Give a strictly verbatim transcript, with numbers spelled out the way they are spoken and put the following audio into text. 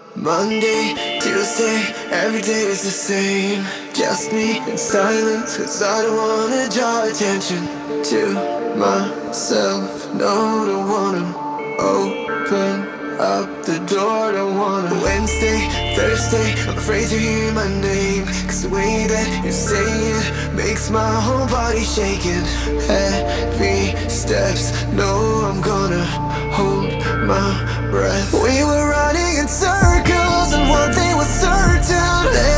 Monday, Tuesday, every day is the same. Just me in silence, cause I don't wanna draw attention to myself. No, don't wanna open up the door, don't wanna. Wednesday, Thursday, I'm afraid to hear my name, cause the way that you say it makes my whole body shaking. Heavy steps, no, I'm gonna hold my breath. We were running in circles and one thing was certain,